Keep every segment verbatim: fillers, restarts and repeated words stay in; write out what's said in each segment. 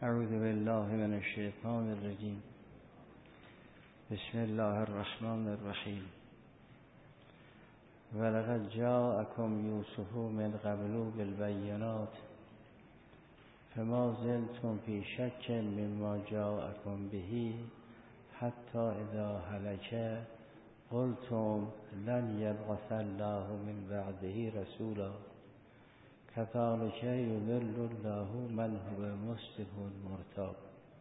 اعوذ بالله من الشیطان الرجیم. بسم الله الرحمن الرحیم. ولقد جاءكم یوسف من قبل بالبینات فما زلتم فی شک مما جاءكم به حتی اذا هلك قلتم لن یبعث الله من بعده رسولا كذلك يضل الله من هو مسرف مرتاب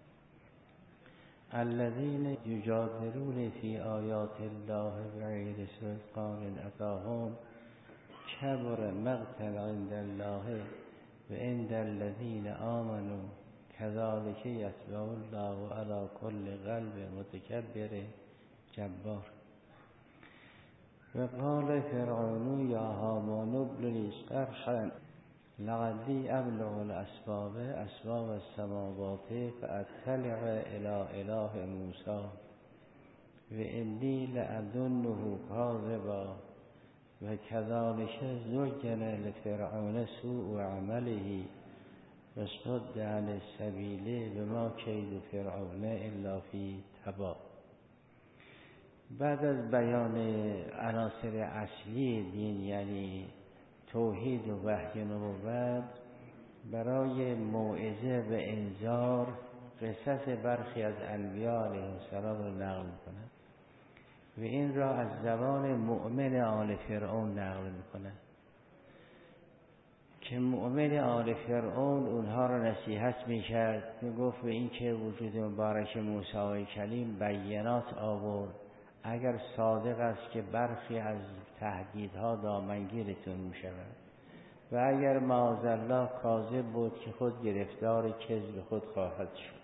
الذين يجادلون في آيات الله بغير سلطان أتاهم كبر مقتا عند الله وعند الذين آمنوا كذلك يطبع الله على كل قلب متكبر جبار. وقال فرعون يا هامان ابن لي صرحا لعلی ابلغ الاسباب اسباب السماوات فاطلع الى اله موسی و انی لأظنه کاذبا و کذلک زین لفرعون سوء عمله و صد عن السبیل بما کید فرعون الا فی تباب. بعد از بیان عناصر اصلی دین یعنی توحید و وحی نبوت، برای موعظه و انذار قصص برخی از انبیاء علیهم السلام را نقل می‌کند و این را از زبان مؤمن آل فرعون نقل می‌کند که مؤمن آل فرعون اونها را نصیحت می‌کرد، میگفت به این که وجود مبارک موسی کلیم بینات آورد، اگر صادق است که برخی از تهدیدها دامنگیرتون می شود و اگر معاذالله کاذب بود که خود گرفتار کذب خود خواهد شد.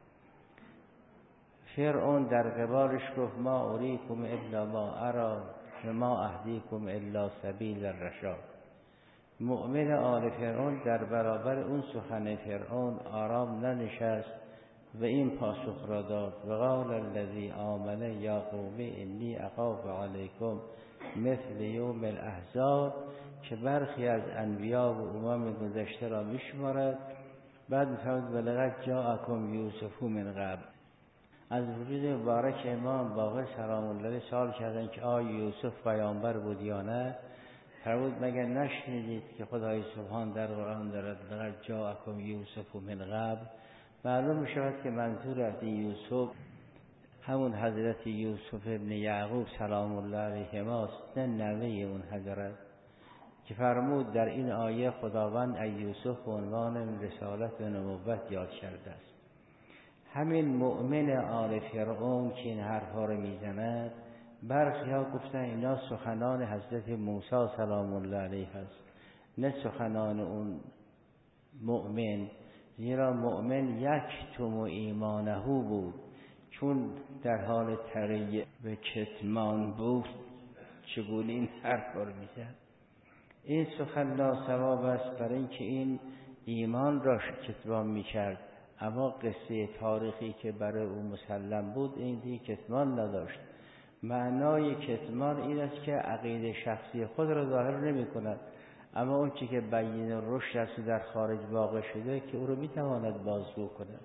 فرعون در قبالش گفت ما اریکم الا ما ارا و ما اهدیکم الا سبیل الرشاد. مؤمن آل فرعون در برابر اون سخن فرعون آرام ننشست و این پاسخ را داد و قال الذی آمن یا قوم انی اخاف علیکم مثل یوم الاحزاب، که برخی از انبیا و امم گذشته را میشمارد. بعد می‌فرماید ولقد جاءکم یوسف من قبل. از وجود مبارک امام باقر سلام الله علیه سوال کردند که آیا یوسف پیامبر بود یا نه؟ فرمود مگر نشنیدید که خدای سبحان در قرآن دارد لقد جاءکم یوسف من قبل؟ معلوم می شود که منظور از یوسف همون حضرت یوسف ابن یعقوب سلام الله علیه ماست، نه نوه اون حضرت که فرمود در این آیه خداوند از یوسف به عنوان رسالت و نبوت یاد کرده است. همین مؤمن آل فرعون که این حرفا رو میزند، برخی ها گفتن اینا سخنان حضرت موسی سلام الله علیه است، نه سخنان اون مؤمن، زیرا مؤمن یک توم ایمانه بود، چون در حال تقیه و کتمان بود چگونه این حرف رو میزد. این سخن ناصواب است برای اینکه این ایمان را کتمان میکرد، اما قصه تاریخی که برای او مسلم بود این دیگه کتمان نداشت. معنای کتمان این است که عقیده شخصی خود را ظاهر نمی کند، اما اون چی که بیان رشد است در خارج واقع شده که او رو میتواند بازگو کند.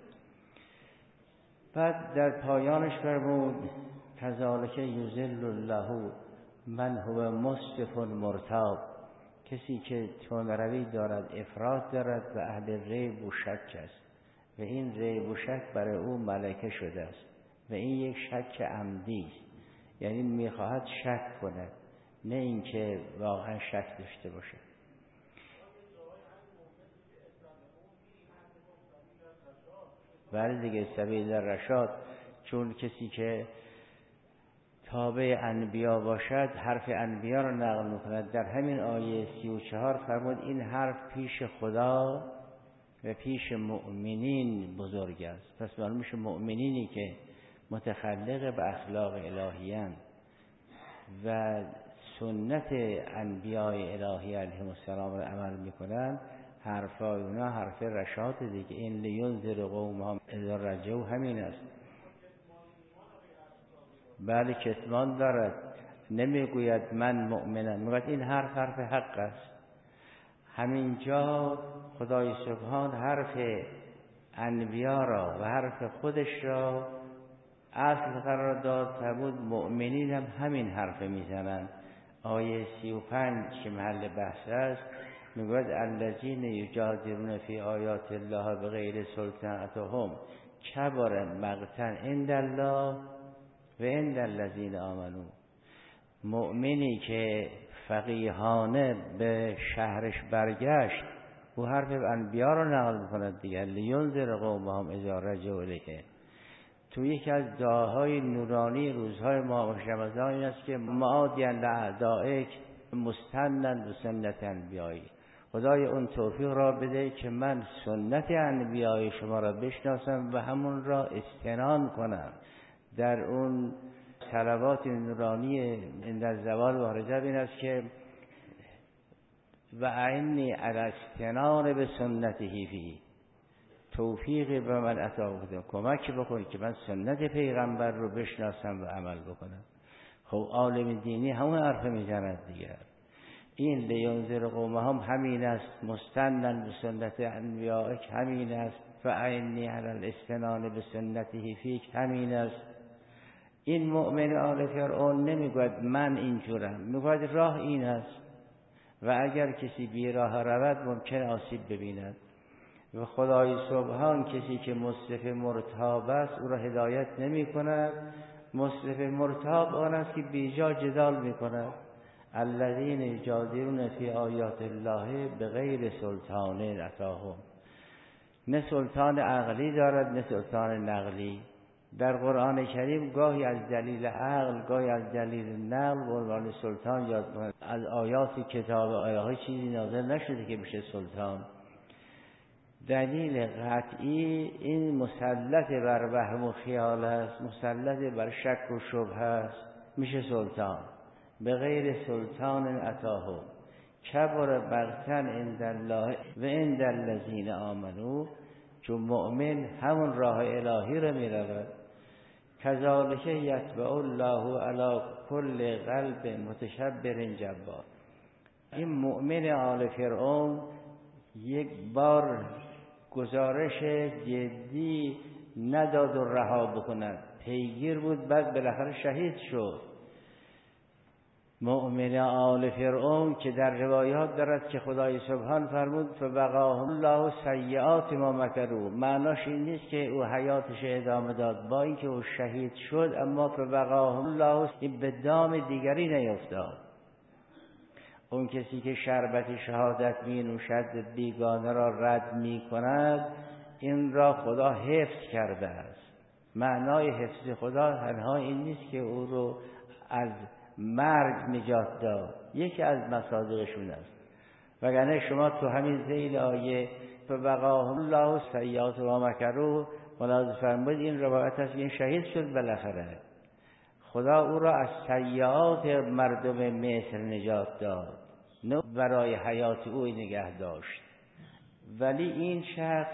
بعد در پایانش فرمود کذالک یضل الله من هو مسرف مرتاب، کسی که تندروی دارد، افراط دارد و اهل ریب و شک است و این ریب و شک برای او ملکه شده است و این یک شک عمدی است، یعنی میخواهد شک کند نه اینکه واقعا شک داشته باشه. ولی دیگه سبیل رشاد، چون کسی که تابع انبیا باشد حرف انبیا را نقل میکند. در همین آیه سی و چهار فرمود این حرف پیش خدا و پیش مؤمنین بزرگ است. پس معلوم میشه مؤمنینی که متخلق به اخلاق الهیان و سنت انبیاء الهی علیهم السلام را عمل میکنند، حرفای اونا حرف رشاد دیگه. این لینذر قومهم اذا رجعوا همین است. بله کتمان دارد، نمیگوید من مؤمنم، میگوید این حرف حرف حق است. همینجا خدای سبحان حرف انبیا را و حرف خودش را اصل قرار داد. فرمود مؤمنین هم همین حرف میزنن. آیه سی و پنج که محل بحث است میگوید الذین یجادلون فی آیات الله بغیر سلطان اتاهم کبر مقتا عند الله و عند الذین آمنوا. مؤمنی که فقیهانه به شهرش برگشت او حرف انبیا رو نقل میکند دیگه. لینذر قومهم اذا رجعوا الیه. تو یکی از دعاهای نورانی روزهای ماه رمضان این است که معادیا لاعدائک مستنن و سنت انبیایی. خدای اون توفیق را بده که من سنت انبیای شما را بشناسم و همون را استنان کنم. در اون صلوات نورانی در زوال وارده این است که و اعنی علی استنان به سنته فی، توفیق به من عطا بده، کمک بکنید که من سنت پیغمبر رو بشناسم و عمل بکنم. خب عالم دینی همون حرف میزند دیگر. این لینذر قومهم همین است، مستنن به سنت انبیائک همین است، و اعنی علی الاستنان به سنته فیک همین است. این مؤمن آل فرعون نمیگوید من اینجورم، میگوید راه این است و اگر کسی بی راه رود ممکن آسیب ببیند. و خدای سبحان کسی که مصرف مرتاب است او را هدایت نمی کند. مصرف مرتاب آن است که بیجا جدال می کند. الذین یجادلون فی آیات الله بغیر سلطان اتاهم. نه سلطان عقلی دارد نه سلطان نقلی. در قرآن کریم گاهی از دلیل عقل گاهی از دلیل نقل به عنوان سلطان یاد می‌کند. از آیات کتاب آیات چیزی نازل نشده که بشه سلطان. دلیل قطعی این مسلط بر وهم و خیال است، مسلط بر شک و شبهه است، میشه سلطان. به غیر سلطان اتاهم کبر مقتا عند الله و عند الذین آمنوا. چون مؤمن همون راه الهی را میرود. کذالک یتبع الله علی کل قلب متشبر جبار. این مؤمن آل فرعون یک بار گزارش جدی نداد و رها بکند، پیگیر بود، بعد بالاخره شهید شد. مؤمن آل فرعون که در روایات دارد که خدای سبحان فرمود فوقاه الله سیئات ما مکروا. معناش این نیست که او حیاتش ادامه داد، با اینکه او شهید شد اما فوقاه الله این به دام دیگری نیفتاد. اون کسی که شربت شهادت می نوشد بیگانه را رد می کند این را خدا حفظ کرده است. معنای حفظ خدا تنها این نیست که او رو از مرگ نجات داد، یکی از مصادیقشون است. وگرنه شما تو همین ذیل آیه فوقاه الله سیئات ما مکروا ملاحظه فرمایید این روایت است این شهید شد بالاخره. خدا او را از سیئات مردم مصر نجات داد، نه برای حیات او نگه داشت. ولی این شخص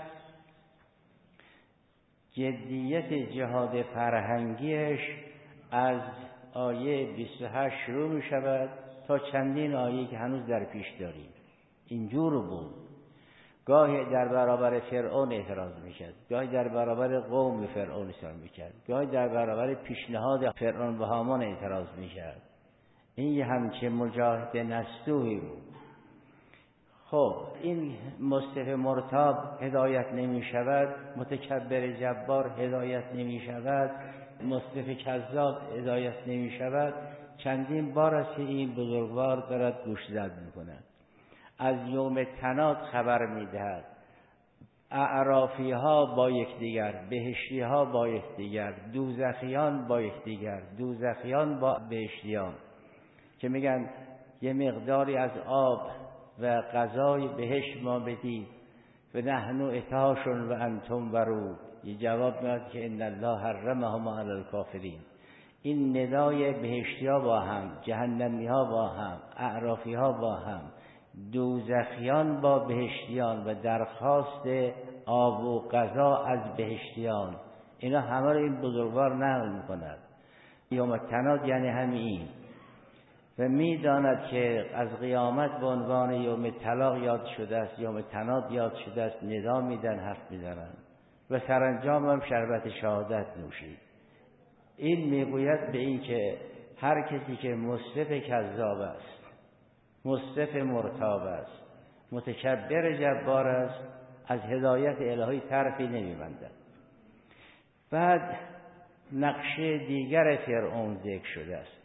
جدیت جهاد فرهنگیش از آیه بیست و هشت شروع می شود تا چندین آیه که هنوز در پیش داریم. اینجور بود. گاهی در برابر فرعون اعتراض می کرد، گاهی در برابر قوم فرعون اعتراض می کرد، گاهی در برابر پیشنهاد فرعون و هامان اعتراض می کرد. این یه همچه مجاهد نستوهی بود. خب این مصطفی مرتاب هدایت نمی شود، متکبر جبار هدایت نمی شود، مصطفی کذاب هدایت نمی شود. چندین بار است که این بزرگوار دارد گوش زد می کند. از یوم تناد خبر می دهد. اعرافی ها با یکدیگر، بهشتی ها با یکدیگر، دوزخیان با یکدیگر، دوزخیان با بهشتیان، که میگن یه مقداری از آب و غذای بهشت ما بدید و نحن اتاشون و انتم ورود. یه جواب میاد که ان الله حرمهما علی الکافرین. این ندای بهشتی ها با هم، جهنمی ها با هم، اعرافی ها با هم، دوزخیان با بهشتیان و درخواست آب و غذا از بهشتیان، اینا همه رو این بزرگوار نقل میکند. یوم تناد یعنی همین. و میداند که از قیامت به عنوان یوم طلاق یاد شده است، یوم تناد یاد شده است، ندا میدن، حرف میزنن. و سرانجام هم شربت شهادت نوشید. این میگوید به این که هر کسی که مصرف کذاب است، مصرف مرتاب است، متکبر جبار است، از هدایت الهی طرفی نمی‌بندد. بعد نقشه دیگر فرعون ذکر شده است.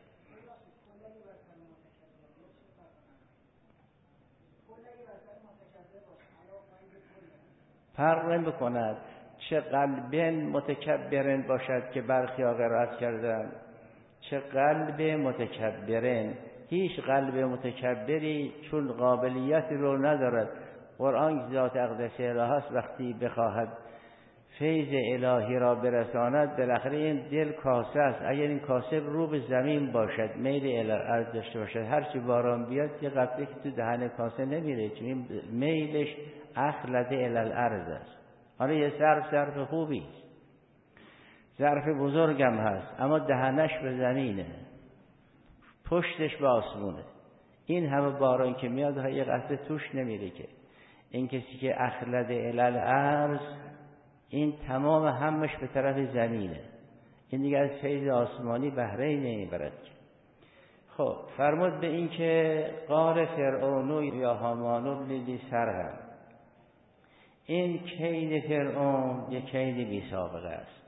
فرق نمی‌کند چه قلبن متکبرن باشد که برخی ها قرائت کردن، چه قلب متکبرن. هیچ قلب متکبری چون قابلیت رو ندارد. قرآن ذات اقدس الهی است، وقتی بخواهد فیض الهی را برساند بالاخره این دل کاسه است. اگر این کاسه رو به زمین باشد، میل الی الارض داشته باشد، هر چی باران بیاد یه قطره که تو دهن کاسه نمیره، چون این میلش اخلد الی الارض است. حالا یه ظرف ظرف خوبی است، ظرف بزرگم هست، اما دهنش به زمینه، پشتش به آسمونه. این همه باران که میاد یه قطره توش نمیره. که این کسی که اخلد الی الارض، این تمام همش به طرف زمینه، این دیگه از فیض آسمانی بهره نمیبرد. خب فرمود به این که قال فرعون یا هامان ابن لی صرحا، این کید فرعون یک کید بی سابقه است.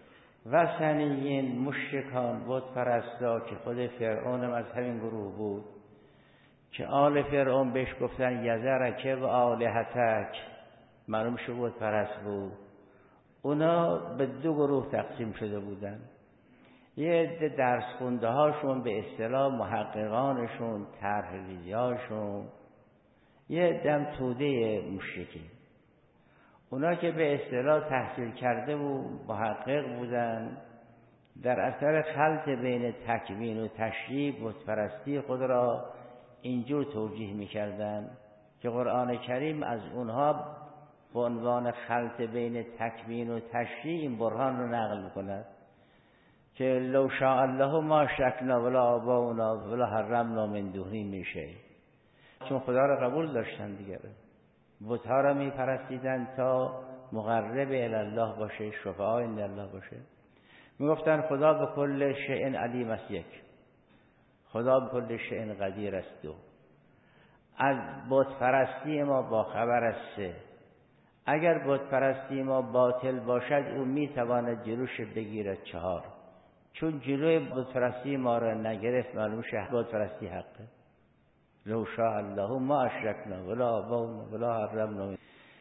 وثنیین مشرکان بت پرستا که خود فرعون هم از همین گروه بود، که آل فرعون بهش گفتن یذرک و آلهتک، معلوم شد بت پرست بود. اونا به دو گروه تقسیم شده بودن. یه عده درس خونده هاشون، به اصطلاح محققانشون، طرح‌ریزیاشون، یه عده هم توده مشرکین. اونا که به اصطلاح تحصیل کرده و محقق بودن، در اثر خلط بین تکوین و تشریع بت پرستی خود را اینجور توجیه می‌کردن که قرآن کریم از اونها به عنوان خلط بین تکوین و تشریع این برهان رو نقل می‌کند که لو شاء الله ما اشرکنا ولا آباؤنا ولا حرمنا من دونه من شیء. چون خدا را قبول داشتن دیگه، بت‌ها را می‌پرستیدن تا مقرب الی الله باشه، شفعاء عند الله باشه. میگفتن خدا به کل شیء علیم است، یک خدا به کل شیء قدیر است، دو از بت پرستی ما با خبر است، سه اگر بت پرستی ما باطل باشد او میتواند جلوش بگیرد، چهار چون جلوی بت پرستی ما را نگرفت معلوم شه بت پرستی حقه. لو شاء الله ما اشرکنا ولا آباؤنا ولا حرمنا.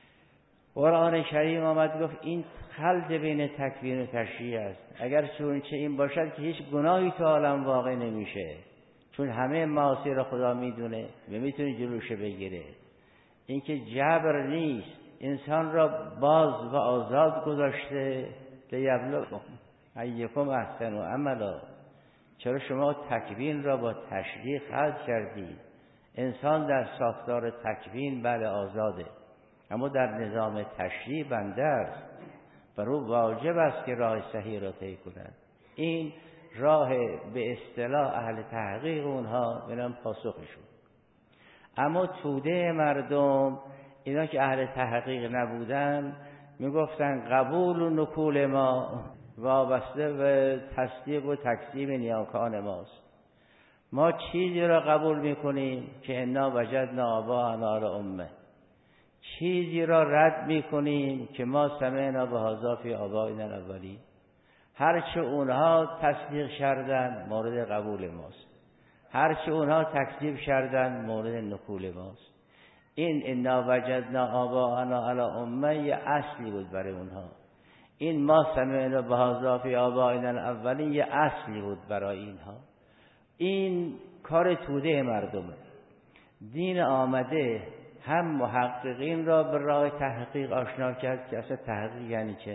قرآن کریم آمد گفت این خلط بین تکوین و تشریع است. اگر چون چه این باشد که هیچ گناهی تو عالم واقع نمیشه، چون همه معاصی را خدا میدونه و میتونه جلوش بگیره. این که جبر نیست، انسان را باز و آزاد گذاشته. لیبلوکم ایکم احسن عملا. چرا شما تکوین را با تشریع خلط کردید؟ انسان در ساختار تکوین بله آزاده، اما در نظام تشریع بنده است، بر او واجب است که راه صحیح را طی کند. این راه به اصطلاح اهل تحقیق اونها بنام پاسخشون. اما توده مردم، اینا که اهل تحقیق نبودن، میگفتن قبول و نکول ما وابسته به تصدیق و تکذیب نیاکان ماست. ما چیزی را قبول میکنیم که انا وجدنا آباءنا علی امه، چیزی را رد میکنیم که ما سمعنا بهذا فی آبائنا الاولین. هرچه اونها تصدیق کردن مورد قبول ماست، هرچه اونها تکذیب کردن مورد نکول ماست. این انا وجدنا آباءنا علی امه یه اصلی بود برای اونها. این ما سمعنا بهذا فی آبائنا الاولین یه اصلی بود برای اینها. این کار توده مردمه. دین آمده هم محققین را به راه تحقیق آشنا کرد که اصلا تحقیق یعنی چه،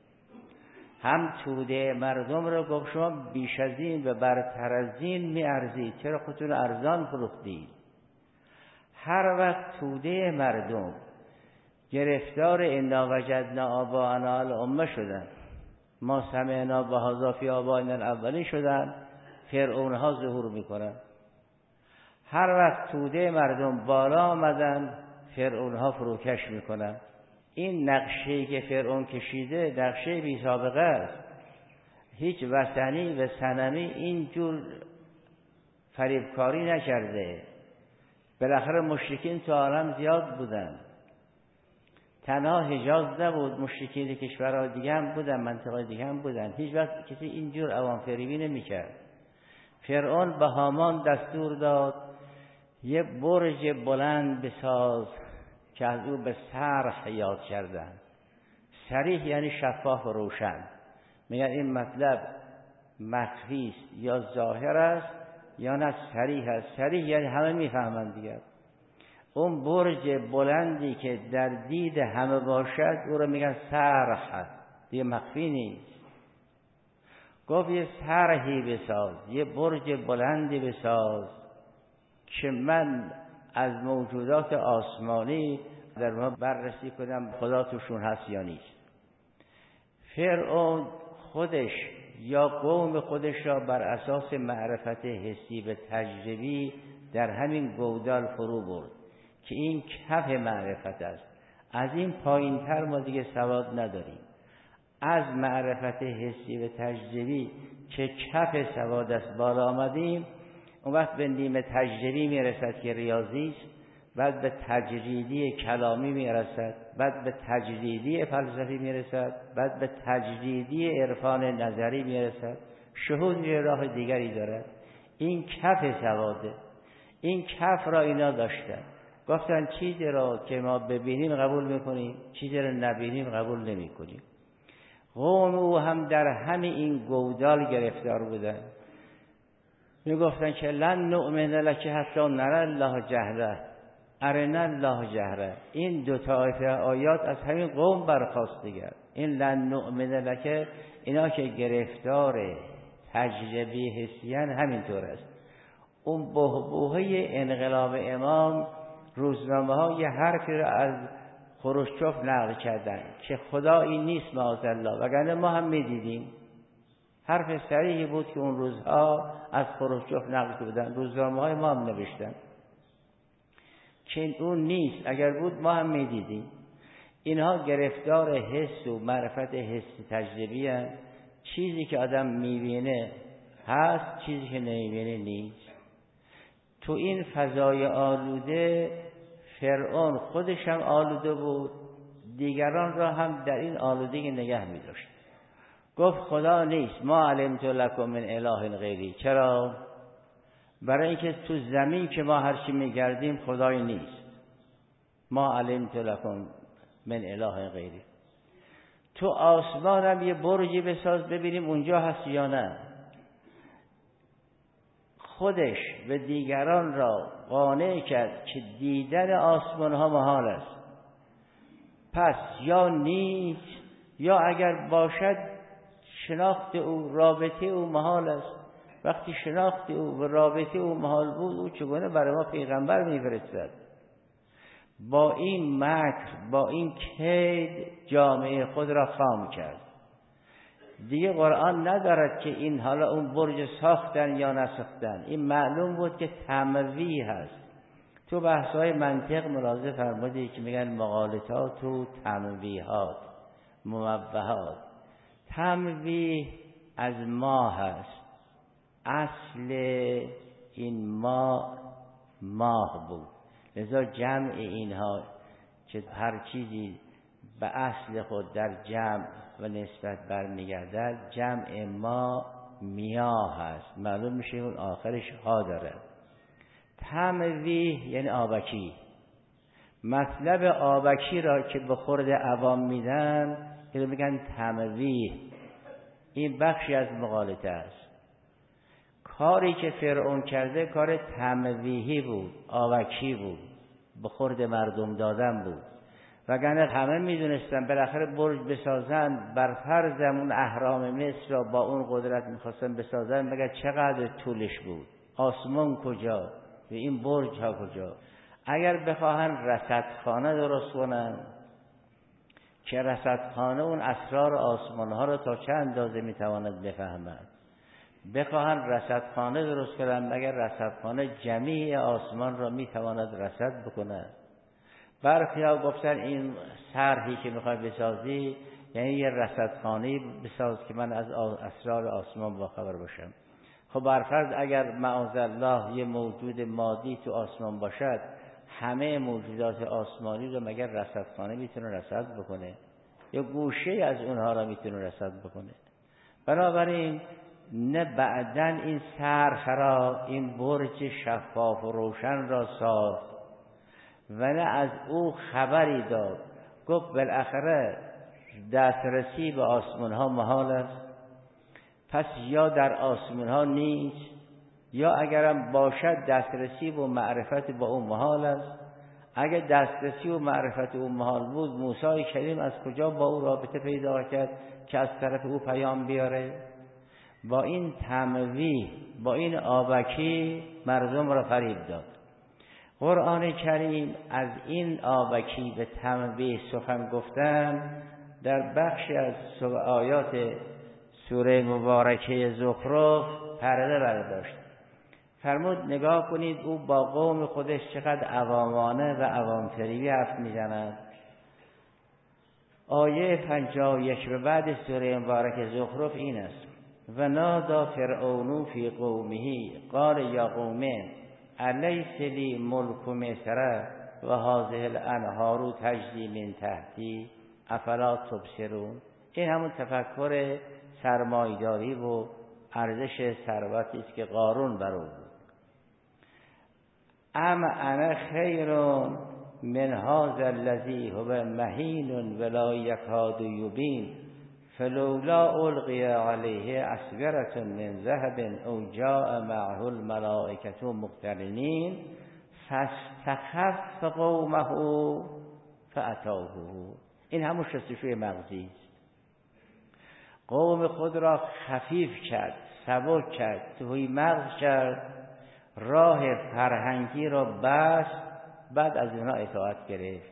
هم توده مردم را گفت شما بیش از این و برتر از این می ارزید، چرا خودتون ارزان فروختید؟ هر وقت توده مردم گرفتار انا وجدنا آباءنا علی امه شدن، ما سمعنا بهذا فی آبائنا الاولین شدن، فرعون ها ظهور میکنن. هر وقت توده مردم بالا آمدن، فرعون ها فروکش میکنن. این نقشه‌ای که فرعون کشیده نقشه بی سابقه است. هیچ وثنی و صنمی اینجور فریبکاری نکرده. بالاخره مشرکین تو عالم زیاد بودن، تنها حجاز نبود، مشرکین کشورهای دیگه هم بودن، منطقه دیگه هم بودن. هیچ وقت کسی اینجور عوام فریبی نمی‌کرد. فرعون به هامان دستور داد یه برج بلند بساز که از او به صرح یاد کردن. صریح یعنی شفاف و روشن. میگن این مطلب مخفی است یا ظاهر است یا نه صریح است. صریح یعنی همه میفهمند دیگر. اون برج بلندی که در دید همه باشد او رو میگن صرح است، دیگه مخفی نیست. گفت یه صرحی بساز، یه برج بلندی بساز که من از موجودات آسمانی در ما بررسی کنم خدا توشون هست یا نیست. فرعون خودش یا قوم خودش را بر اساس معرفت حسی و تجربی در همین گودال فرو برد که این کف معرفت است. از این پایین تر ما دیگه سواد نداریم. از معرفت حسی و تجربی که کف سواد است بالا آمدیم، اون وقت به نیمه تجربی میرسد که ریاضی است، بعد به تجریدی کلامی میرسد، بعد به تجریدی فلسفی میرسد، بعد به تجریدی عرفان نظری میرسد. شهود راه دیگری دارد. این کف سواده. این کف را اینا داشتن. گفتن چیزی را که ما ببینیم قبول میکنیم، چیزی را نبینیم قبول نمیکنیم. قوم او هم در همین این گودال گرفتار بودن. میگفتن که لن نؤمن لک حتی نرى الله جهره ارنا الله جهره. این دو طایفه آیات از همین قوم برخاست دیگر. این لن نؤمن لک، اینا که گرفتار تجربی حسیان همینطور است. اون بحبوحه انقلاب امام، روزنامه ها یه حرفی را از خروشچوف نقل کردن که خدایی نیست معاذالله، وگرنه ما هم میدیدیم. حرف صریحی بود که اون روزها از خروشچوف نقل کردن، روزنامه های ما هم نوشتن که اون نیست. اگر بود ما هم میدیدیم. اینها گرفتار حس و معرفت حسی تجربی هست. چیزی که آدم میبینه هست، چیزی که نمیبینه نیست. تو این فضای آلوده فرعون خودش هم آلوده بود، دیگران را هم در این آلودگی نگه می داشت. گفت خدا نیست، ما علمت لکم من اله غیری. چرا؟ برای اینکه تو زمین که ما هرچی می گردیم خدای نیست. ما علمت لکم من اله غیری. تو آسمان هم یه برجی بساز ببینیم اونجا هست یا نه. خودش و دیگران را قانع کرد که دیدن آسمان ها محال است. پس یا نیست یا اگر باشد شناخت او، رابطه او محال است. وقتی شناخت او و رابطه او محال بود، او چگونه برای ما پیغمبر میفرستد؟ با این مکر، با این کید جامعه خود را خام کرد. دیگه قرآن ندارد که این حالا اون برج ساختن یا نساختن. این معلوم بود که تمویه هست. تو بحث‌های منطق ملاحظه فرمودید که میگن مغالطات و تمویهات، موبهات. تمویه از ما هست. اصل این ما ماه بود. لذا جمع اینها که هر چیزی به اصل خود در جمع و نسبت برمیگردد، جمع ما میاه هست. معلوم میشه اون آخرش ها داره. تمویه یعنی آبکی. مطلب آبکی را که به خورد عوام میدن که میگن تمویه. این بخشی از مغالطه است. کاری که فرعون کرده کار تمویهی بود، آبکی بود، به خورد مردم دادن بود. وگرنه همه میدونستن بالاخره برج بسازن، بر فرضمون اهرام مصر را با اون قدرت میخواستن بسازن، مگر چقدر طولش بود؟ آسمان کجا و این برج ها کجا؟ اگر بخواهن رصدخانه درست کنن که رصدخانه اون اسرار آسمان ها را تا چه اندازه میتواند بفهمد، بخواهن رصدخانه درست کنن، مگر رصدخانه جمیع آسمان را میتواند رصد بکنه؟ برخیا گفتن این صرحی که میخوای بسازی یعنی یه رصدخانه بساز که من از اسرار آسمان باخبر باشم. خب برفرض اگر معاذالله یه موجود مادی تو آسمان باشد، همه موجودات آسمانی رو مگر رصدخانه میتونه رصد بکنه؟ یا گوشه از اونها را میتونه رصد بکنه؟ بنابراین نه بعدن این صرح را، این برج شفاف و روشن را ساخت و نه از او خبری داد. گفت بالاخره دسترسی به آسمان ها محال است، پس یا در آسمان ها نیست، یا اگرم باشد دسترسی و معرفت با اون محال است. اگر دسترسی و معرفت اون محال بود، موسی کریم از کجا با او رابطه پیدا کرد که از طرف او پیام بیاره؟ با این تمویه، با این آبکی مردم را فریب داد. قرآن کریم از این آبکی به تمویه سخن گفتن در بخشی از آیات سوره مبارکه زخرف پرده برداشت. فرمود نگاه کنید او با قوم خودش چقدر عوامانه و عوامفریبی حرف میزند. آیه پنجاه و یک به بعد سوره مبارکه زخرف این است: و نادا فرعون فی قومه قال یا قوم الیس لی ملک مصر و هذه الانهار تجری من تحتی افلا تبصرون. این همون تفکر سرمایه‌داری و ارزش ثروتی است که قارون بر او بود. ام انا خیر من هذا الذی هو مهین ولا یکاد یبین فلولا القی علیه اسورة من ذهب او جاء معه الملائکة مقترنین فاستخف قومه فاتوه. این همون شستشوی مغزی است. قوم خود را خفیف کرد، سبک کرد، توی مغز کرد، راه فرهنگی را بست، بعد از اینها اطاعت گرفت.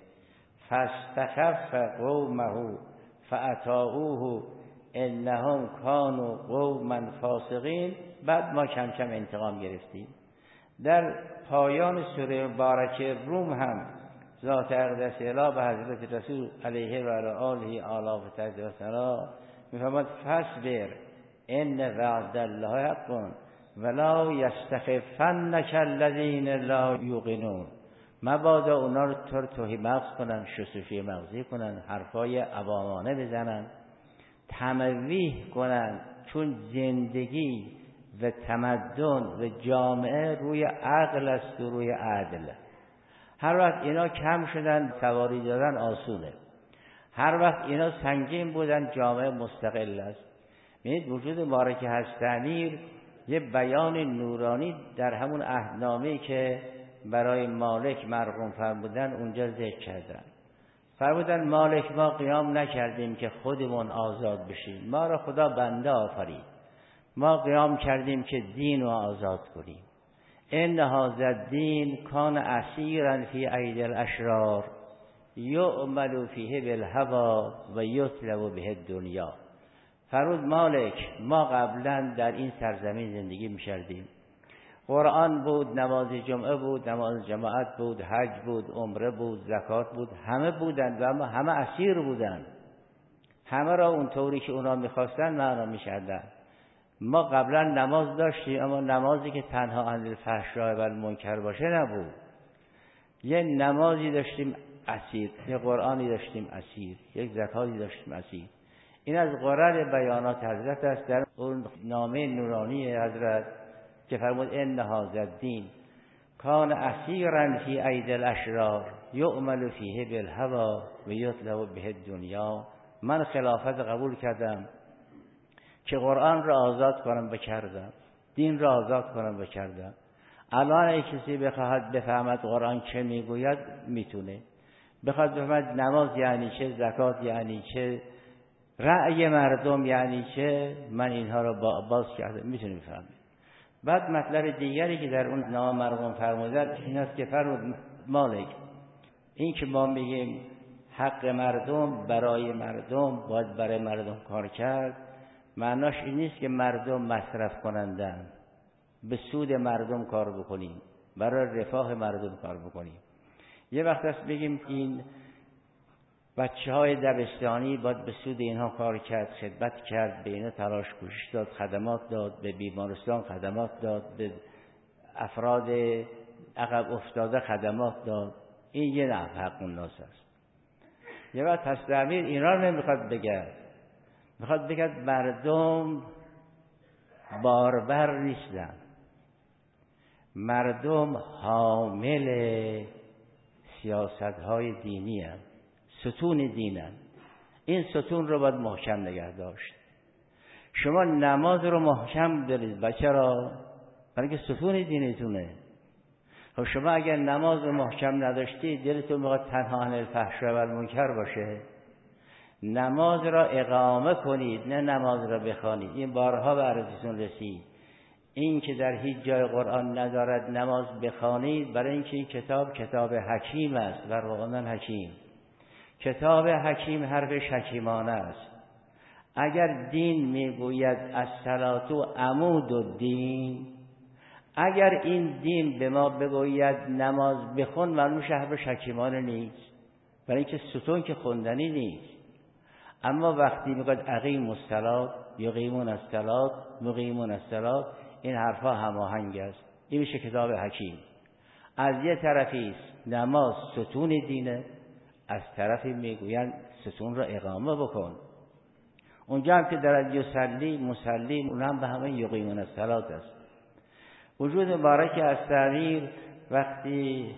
فاستخف قومه فاتوه انهم کانوا قوما فاسقین. بعد ما کم کم انتقام گرفتیم. در پایان سوره مبارکه روم هم ذات اقدس اله به حضرت رسول علیه و آله آلاف تحت و سلام میفرماد فاصبر ان وعد الله حق ولا یستخفنک الذین لا یوقنون. مبادا اونا رو تر توهی مغز کنن، شستشوی مغزی کنن، حرفای عوامانه بزنن، تمویه کنن، چون زندگی و تمدن و جامعه روی عقل است و روی عدل. هر وقت اینا کم شدن سواری دادن آسونه، هر وقت اینا سنگین بودن جامعه مستقل است. می‌بینید وجود مبارک هستنیر یه بیان نورانی در همون عهدنامه‌ای که برای مالک مرقوم فرمودن اونجا ذکر کردن. فرمودن مالک ما قیام نکردیم که خودمون آزاد بشیم، ما را خدا بنده آفرید، ما قیام کردیم که دین رو آزاد کنیم. ان هذا الدین کان اسیرا فی ایدی الاشرار یعمل فیه بالهوی و یطلب به الدنیا. فرمود مالک ما قبلا در این سرزمین زندگی می‌کردیم، قرآن بود، نماز جمعه بود، نماز جماعت بود، حج بود، عمره بود، زکات بود، همه بودن و اما همه اسیر بودن، همه را اون طوری که اونا می‌خواستن معنا می‌کردن. ما قبلا نماز داشتیم اما نمازی که تنها عن الفحشاء و المنکر باشه نبود. یه نمازی داشتیم اسیر، یه قرآنی داشتیم اسیر، یک زکاتی داشتیم اسیر. این از قرآن بیانات حضرت است در اون نامه نورانی حضرت که فرمود ان هذا الدین کان اسیرا فی ایدی الاشرار یعمل فیه بالهوی و یطلب به الدنیا. من خلافت قبول کردم که قرآن را آزاد کنم بکردم، دین را آزاد کنم بکردم. الان اگه کسی بخواهد بفهمد قرآن چه میگوید میتونه، بخواد بفهمد نماز یعنی چه، زکات یعنی چه، رأی مردم یعنی چه، من اینها را با باز کردم میتونه بفهمه. بعد مطلب دیگری که در اون نامه مرقوم فرمودن این است که فرمود مالک این که ما میگیم حق مردم برای مردم باید برای مردم کار کرد، معناش این نیست که مردم مصرف کنندن، به سود مردم کار بکنیم، برای رفاه مردم کار بکنیم. یه وقت است بگیم این بچه های دبستانی باید به سود اینها کار کرد، خدمت کرد، به اینها تلاش کوشش داد، خدمات داد، به بیمارستان خدمات داد، به افراد عقب افتاده خدمات داد. این یه نحو حق الناس است. یه وقت حضرت امیر اینا رو نمیخواد بگه، میخواد بگه مردم باربر نیستن، مردم حامل سیاست های دینی هستند، ستون دینن. این ستون رو باید محکم نگه داشت. شما نماز رو محکم دارید، بچه را برای که ستون دینتونه. خب شما اگر نماز رو محکم نداشتی، دلتون میخواد تنها عن الفحشاء و المنکر باشه. نماز را اقامه کنید، نه نماز را بخوانید. این بارها به عرضتون رسید. این که در هیچ جای قرآن ندارد نماز بخوانید، برای اینکه این کتاب کتاب حکیم است و قرآن حکیم. کتاب حکیم حرفش حکیمانه است. اگر دین میگوید الصلاة عمود الدین، اگر این دین به ما بگوید نماز بخون، معلوم حرفش حکیمانه نیست، برای اینکه ستون که خوندنی نیست. اما وقتی میگوید اقیم الصلاة، یقیمون الصلاة، مقیمون الصلاة، این حرفها هماهنگ است. این میشه کتاب حکیم. از یه طرفی است نماز ستون دینه، از طرفی میگویند ستون را اقامه بکن. اونجا هم که در یصلی مصلی، اون هم به همه یقیمون الصلاة است. وجود مبارک حضرت امیر وقتی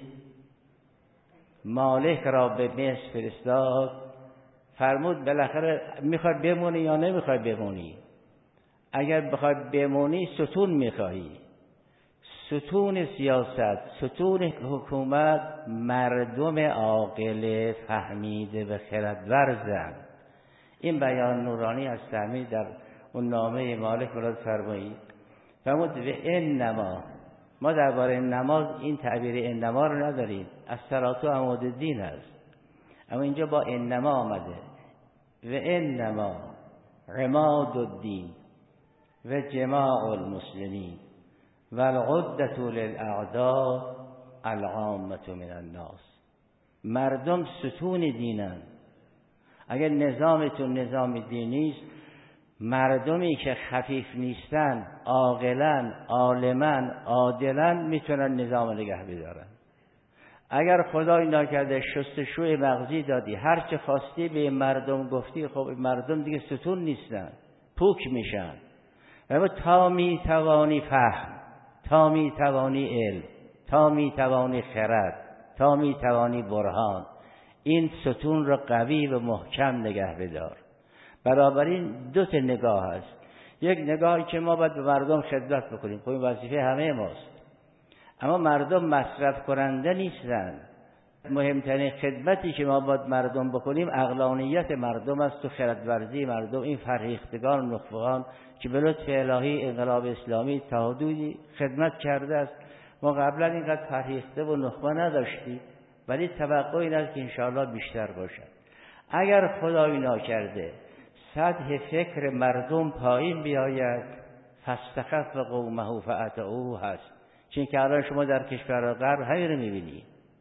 مالک را به مصر فرستاد، فرمود بالاخره میخوای بمونی یا نمیخوای بمونی؟ اگر بخوای بمونی ستون میخواهی. ستون سیاست، ستون حکومت مردم عاقل فهمیده و خردورزند. این بیان نورانی از امیر در اون نامه مالک مراد فرمایید. فرمود و انما، ما درباره نماز این تعبیر انما رو نداریم، الصلاة عمود الدین است، اما اینجا با انما آمده. و انما عماد الدین و جماع المسلمین و العدة للاعداء العامة من الناس. مردم ستون دینن. اگر نظامتون نظام دینی است، مردمی که خفیف نیستن، عاقلن، عالمن، عادلن، میتونن نظام نگه بدارن. اگر خدای ناکرده شستشوی مغزی دادی، هر چه خواستی به مردم گفتی، خب مردم دیگه ستون نیستن، پوک میشن. اما تا میتوانی فهم، تا میتوانی علم، تا میتوانی خرد، تا میتوانی برهان، این ستون را قوی و محکم نگه بدار. بنابراین دو تا نگاه هست. یک نگاهی که ما باید به مردم خدمت بکنیم، خب این وظیفه همه ماست، اما مردم مصرف کننده نیستن. مهمترین خدمتی که ما باید مردم بکنیم عقلانیت مردم است و خردورزی مردم. این فرهیختگان و نخبگان که به لطف الهی انقلاب اسلامی تا حدودی خدمت کرده است، ما قبلا اینقدر فرهیخته و نخبه نداشتیم، ولی توقع این است که انشاءالله بیشتر باشد. اگر خدای ناکرده سطح فکر مردم پایین بیاید، فاستخف قومه فاطاعوه هست. چون که الان شما در کشور غرب همین رو میبینید.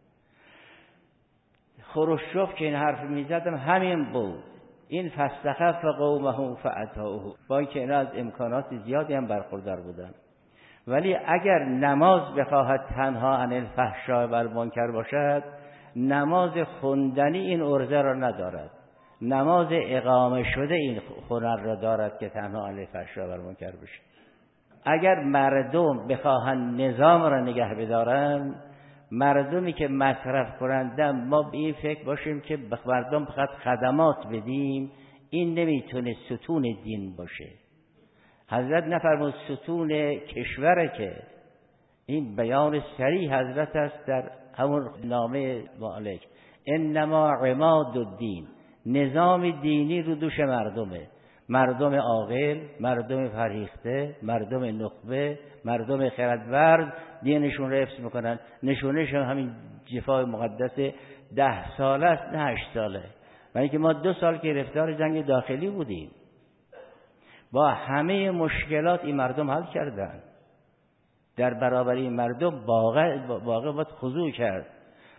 خروشچوف که این حرف میزدم همین بود. این فاستخف قومه فاطاعوه، با اینکه اینا از امکانات زیادی هم برخوردار بودن، ولی اگر نماز بخواهد تنها عن الفحشاء و المنکر باشد، نماز خوندنی این عرضه را ندارد. نماز اقامه شده این هنر را دارد که تنها عن الفحشاء و المنکر باشد. اگر مردم بخواهند نظام را نگه بدارند، مردمی که مصرف کنندن، ما به این فکر باشیم که به مردم فقط خدمات بدیم، این نمیتونه ستون دین باشه. حضرت نفرمود ستون کشوره، که این بیان صریح حضرت است در همون نامه مالک. انما عماد الدین، نظام دینی رو دوش مردمه. مردم عاقل، مردم فرهیخته، مردم نخبه، مردم خردورز دینشون رو حفظ میکنن. نشونش هم همین جفای مقدس ده ساله است، نه هشت ساله. برای اینکه ما دو سال گرفتار جنگ داخلی بودیم، با همه مشکلات این مردم حل کردن. در برابر این مردم واقع واقع باید خضوع کرد.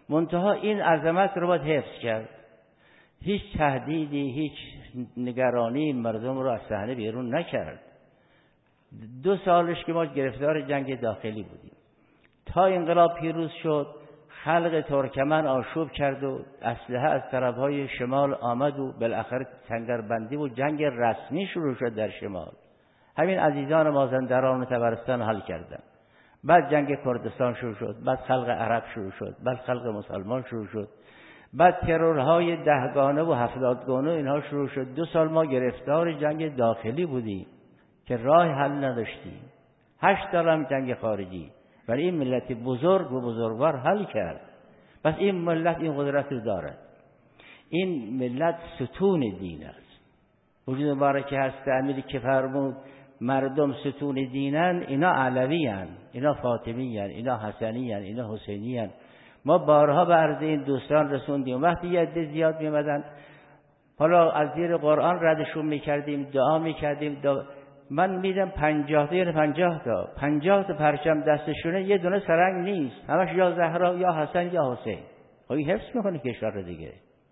منتها این عظمت رو باید حفظ کرد. هیچ تهدیدی، هیچ نگرانی مردم رو از صحنه بیرون نکرد. دو سالش که ما گرفتار جنگ داخلی بودیم، تا انقلاب پیروز شد خلق ترکمن آشوب کرد و اسلحه از طرفهای شمال آمد و بالاخره سنگربندی و جنگ رسمی شروع شد در شمال. همین عزیزان مازندران و طبرستان حل کردن. بعد جنگ کردستان شروع شد، بعد خلق عرب شروع شد، بعد خلق مسلمان شروع شد، بعد ترورهای دهگانه و هفتادگانه اینها شروع شد. دو سال ما گرفتار جنگ داخلی بودیم که راه حل نداشتیم. هشت سال هم جنگ خارجی، ولی این ملت بزرگ و بزرگوار حل کرد. پس این ملت این قدرت رو دارد. این ملت ستون دین است. وجود مبارک هست امیری که فرمود مردم ستون دینن، اینا علوی هن، اینا فاطمی هن، اینا حسنی هن، اینا حسینی هن. ما بارها به عرض این دوستان رسوندیم. وقتی یه عده زیاد میمدن، حالا از زیر قرآن ردشون میکردیم، دعا میکردیم. دعا... من میدم پنجاه تا، یعنی پنجاه تا پنجاه تا پرچم دستشونه، یه دونه سرنگ نیست، همش یا زهرا یا حسن یا حسین. خب این حفظ میکنه کشور رو دیگه.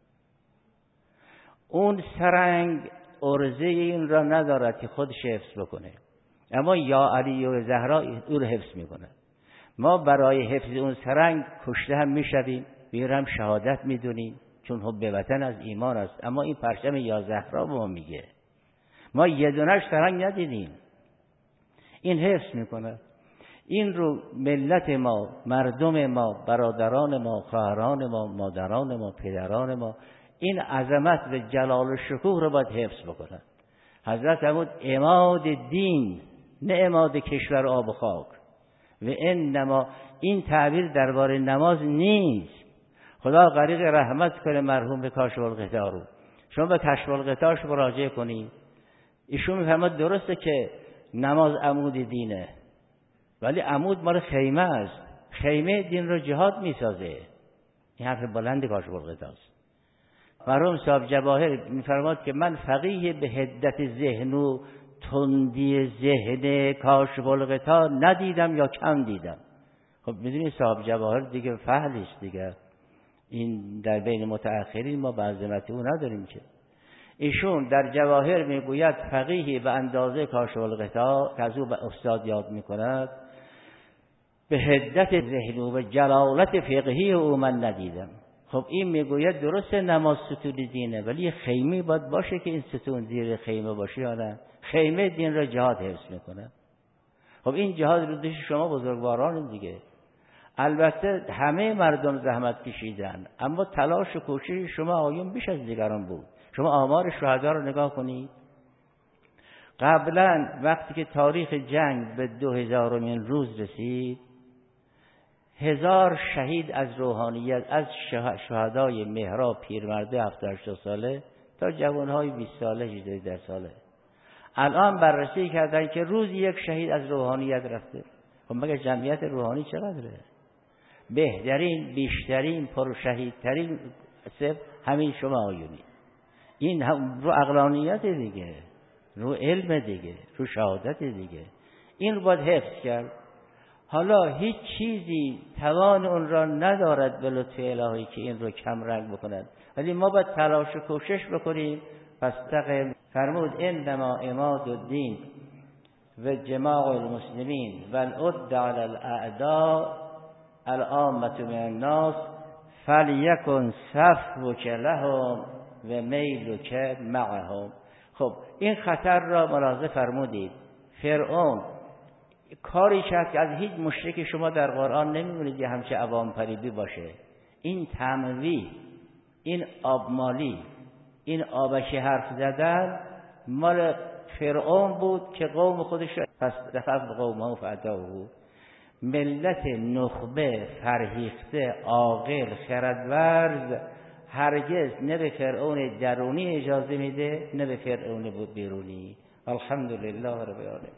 اون سرنگ ارزه این را ندارد که خودش حفظ بکنه، اما یا علی و زهرا او رو حفظ میکنه. ما برای حفظ اون سرنگ کشته هم میشویم، میرم شهادت میدونیم، چون حب وطن از ایمان است. اما این پرچم یا زهرا به ما میگه ما یه دونش سرنگ ندیدیم. این حفظ میکنه. این رو ملت ما، مردم ما، برادران ما، خواهران ما، مادران ما، پدران ما، این عظمت و جلال و شکوه رو باید حفظ بکنن. حضرت فرمود عماد دین، نه عماد کشور آب و خاک. و انما این تعبیر درباره نماز نیست. خدا غریق رحمت کنه مرحوم به کاشف الغطا رو. شما به کشف الغطاش مراجعه کنید. ایشون میفرماد درسته که نماز عمود دینه، ولی عمود مال خیمه است. خیمه دین رو جهاد میسازه. این حرف بلند کاشف الغطا است. مرحوم صاحب جواهر میفرماد که من فقیه به حدت ذهن و تندی ذهن کاشف الغطا ندیدم یا کم دیدم. خب میدونید صاحب جواهر دیگه فهلیش دیگه، این در بین متأخرین ما به عظمت او نداریم که. ایشون در جواهر میگوید فقیه به اندازه کاشف الغطا که از او به استاد یاد میکند، به حدت ذهن و به جلالت فقهی او من ندیدم. خب این میگوید درسته نماز ستون دینه، ولی خیمه باید باشه که این ستون زیر خیمه باشه یا نه. خیمه دین را جهاد حفظ میکنه. خب این جهاد رو دوش شما بزرگواران دیگه. البته همه مردم زحمت کشیدن، اما تلاش و کوشش شما آیون بیش از دیگران بود. شما آمار شهدا رو نگاه کنید. قبلا وقتی که تاریخ جنگ به دو هزارمین روز رسید، هزار شهید از روحانیت، از شهدای مهراب پیرمرده هفتاد هشتاد ساله تا جوانهای بیست ساله هجده ساله، الان بررسی کردن که روز یک شهید از روحانیت رفته. خب مگه جمعیت روحانی چقدره؟ بهترین، بیشترین، پرشهیدترین سب همین شما آیونی. این هم رو عقلانیت دیگه، رو علم دیگه، رو شهادت دیگه. این رو باید حفظ کرد. حالا هیچ چیزی توان اون را ندارد به لطف الهی که این رو کم رنگ بکند، ولی ما باید تلاش و کوشش بکنیم. پس تقیم فرمود انما عماد الدین و جماع المسلمین و العد علی الاعداء العامة من الناس فلیکن صفوک لهم و میلک معهم. خب این خطر را ملاحظه فرمودید. فرعون کاری کرد که از هیچ مشرک شما در قرآن نمی‌بینید که همچه عوام پریدی باشه. این تمویل، این آبمالی، این آبشی حرف زدن مال فرعون بود که قوم خودش پس دفع قومه فعداؤه. ملت نخبه، فرهیخته، عاقل، خردورز هرگز نه به فرعون درونی اجازه میده نه به فرعون بیرونی. الحمدلله رب العالمین.